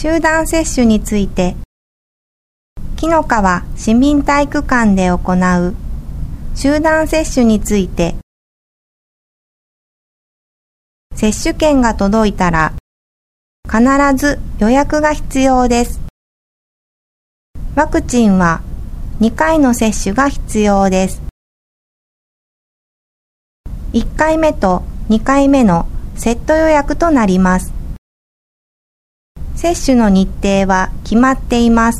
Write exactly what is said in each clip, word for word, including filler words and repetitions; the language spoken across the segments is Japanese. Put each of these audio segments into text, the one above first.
集団接種について、紀の川市民体育館で行う集団接種について、接種券が届いたら必ず予約が必要です。ワクチンはにかいの接種が必要です。いっかいめとにかいめのセット予約となります。接種の日程は決まっています。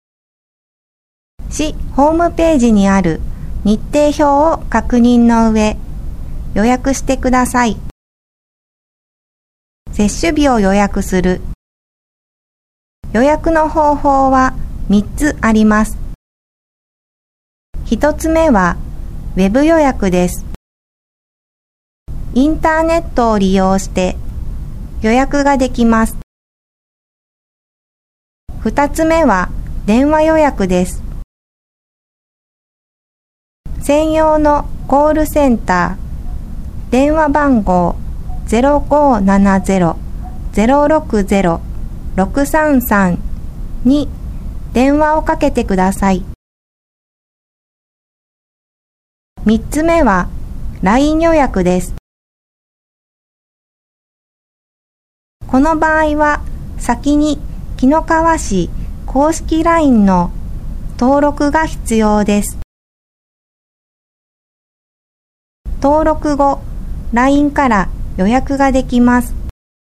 市ホームページにある日程表を確認の上、予約してください。接種日を予約する。予約の方法はみっつあります。ひとつめはウェブ予約です。インターネットを利用して予約ができます。ふたつめは電話予約です。専用のコールセンター、電話番号 ゼロごーななゼロ ゼロろくゼロ ろくさんさん に電話をかけてください。みっつめは ライン 予約です。この場合は先に紀の川市公式 ライン の登録が必要です。登録後、ライン から予約ができます。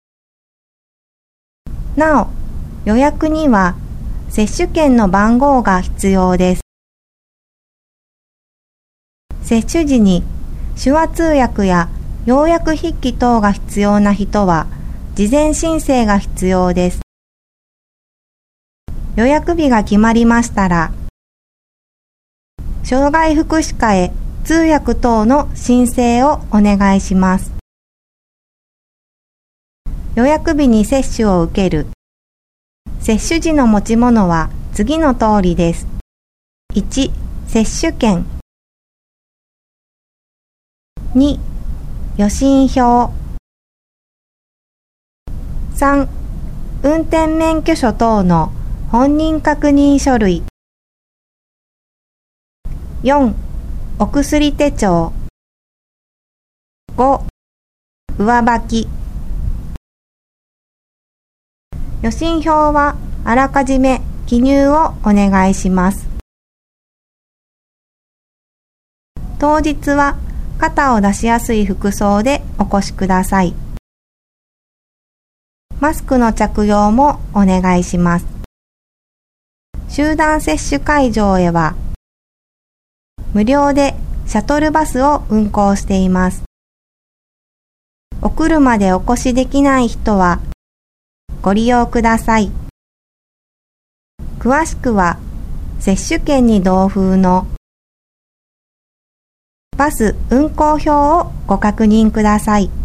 なお、予約には接種券の番号が必要です。接種時に手話通訳や要約筆記等が必要な人は事前申請が必要です。予約日が決まりましたら、障害福祉課へ通訳等の申請をお願いします。予約日に接種を受ける。接種時の持ち物は次の通りです。いち、接種券。に、予診票。さん、運転免許証等の本人確認書類。よん、お薬手帳。ご、上履き。予診票はあらかじめ記入をお願いします。当日は肩を出しやすい服装でお越しください。マスクの着用もお願いします。集団接種会場へは無料でシャトルバスを運行しています。お車でお越しできない人はご利用ください。詳しくは接種券に同封のバス運行表をご確認ください。